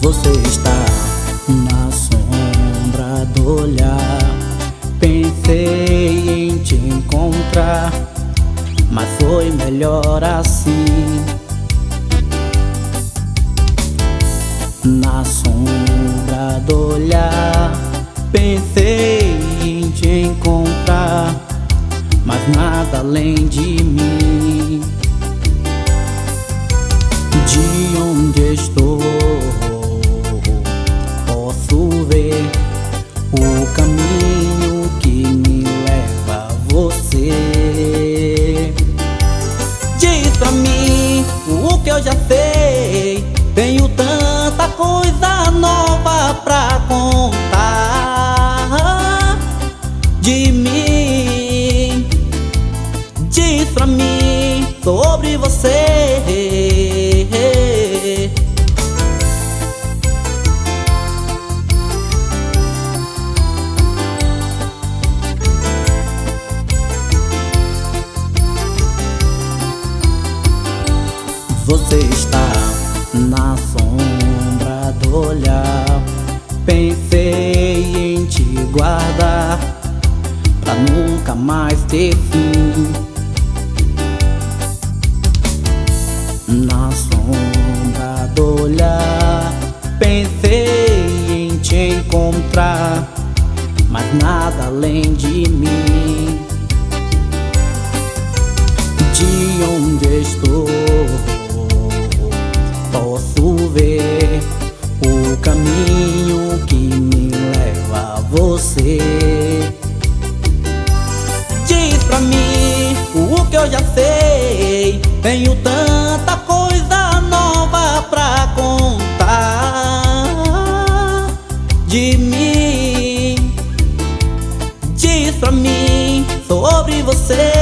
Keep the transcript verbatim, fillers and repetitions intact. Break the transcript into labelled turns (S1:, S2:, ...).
S1: Você está na sombra do olhar. Pensei em te encontrar, mas foi melhor assim. Na sombra do olhar, pensei em te encontrar, mas nada além de mim. De onde estou, posso ver o caminho que me leva a você. Diz pra mim o que eu já sei, tenho tanta coisa nova pra contar de mim. Diz pra mim sobre você. Você está na sombra do olhar. Pensei em te guardar pra nunca mais ter fim. Na sombra do olhar, pensei em te encontrar, mas nada além de mim. De onde estou, posso ver o caminho que me leva a você. Diz pra mim o que eu já sei, tenho tanta coisa nova pra contar de mim. Diz pra mim sobre você.